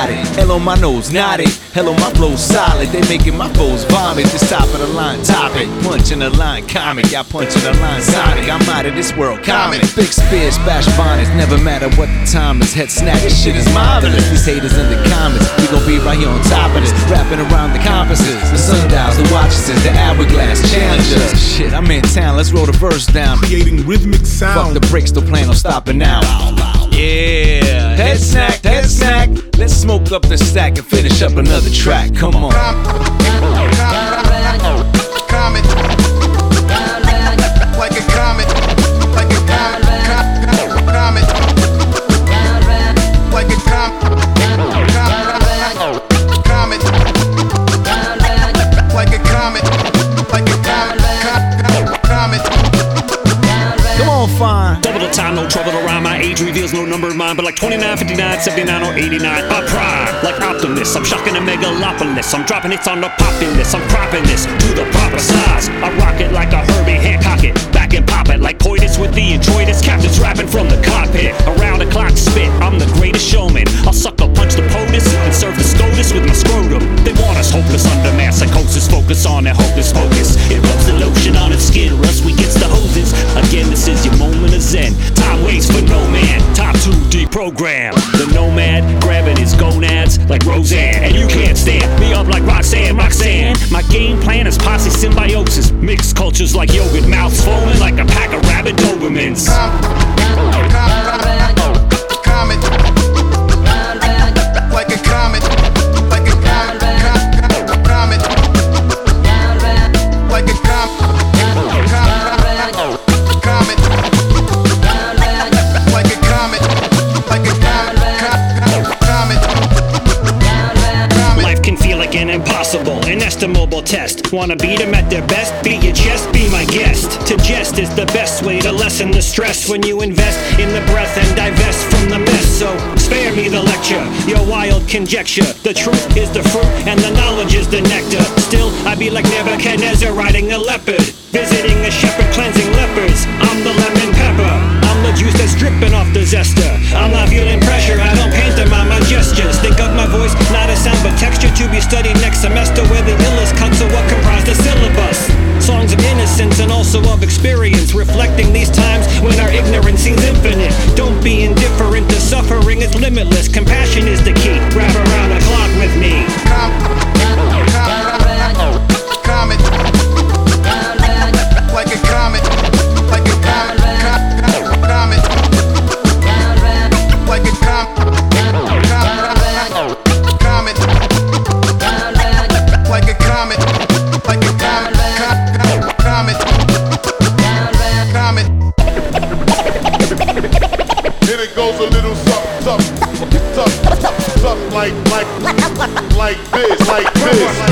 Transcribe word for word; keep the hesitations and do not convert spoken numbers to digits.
got it. Hell on my nose, not it. Hell on my flow, solid. They making my foes vomit. This top of the line topic. Punching the line comic. Y'all punching the line sonic. I'm out of this world comic. Big spears, splash bonnets. Never matter what the time is. Head snatch. This shit is marvelous. These haters in the comments. We gon' be right here on top of this. Rapping around the compasses. The sundials, the watches, the hourglass challengers. Shit, I'm in town. Let's roll the verse down. Creating rhythmic sound. Fuck the brakes, don't plan on stopping now. Yeah, head snack, head snack. Let's smoke up the stack and finish up another track. Come on. Comet, like a comet, like a comet, comet, like a comet, comet, like a comet, like a comet, comet. Come on, fine. Double the time, no trouble to rhyme. My age reveals no number of mine, but like twenty-nine, fifty-nine, seventy-nine, or eighty-nine. I prime like Optimus. I'm shocking a megalopolis. I'm dropping hits on the populace. I'm cropping this to the proper size. I rock it like a Herbie Hancock it. Back and pop it like Coitus with the introitus. Captain's rapping from the cockpit. Around the clock spit. I'm the greatest showman. I'll sucker punch the POTUS and serve the SCOTUS with my scrotum. They want us hopeless under mass psychosis. Focus on that hocus pocus. It rubs the lotion on its skin. Rust we gets the hoses. Again, this is your moment of zen. Time waits for no man. Time to deprogram the nomad, grabbing his gonads like Roseanne. And you can't stand me up like Roxanne, Roxanne. My game plan is posse symbiosis. Mixed cultures like yogurt, mouths foaming like a pack of rabid Dobermans. Comet, like a comet, like a comet, comet, like a comet, comet, like a comet, like a comet, comet. Life can feel like an impossible, inestimable test. Wanna beat them at their best? Beat your chest, be my guest. To jest is the best way to lessen the stress when you invest in the breath and divest from the mess. So spare me the lecture, your wild conjecture. The truth is the fruit and the knowledge is the nectar. Still, I be like Nebuchadnezzar riding a leopard, visiting a shepherd cleansing lepers. I'm the lemon pepper, I'm the juice that's dripping off the zester. I'm not feeling pressure, I don't paint them on my gestures. Think of my voice, not a sound but texture, to be studied next semester where the illest cuts are what comprise the syllabus. Songs of innocence and also of experience, reflecting these times when our ignorance seems infinite. Don't be indifferent to suffering, it's limitless. Compassion is the key, wrap around the clock with me. Comet, like a comet, like a comet, comet, like a comet, comet, like a comet, like a comet, comet, comet. Then it goes a little something, something, something, something like, like, like this, like this.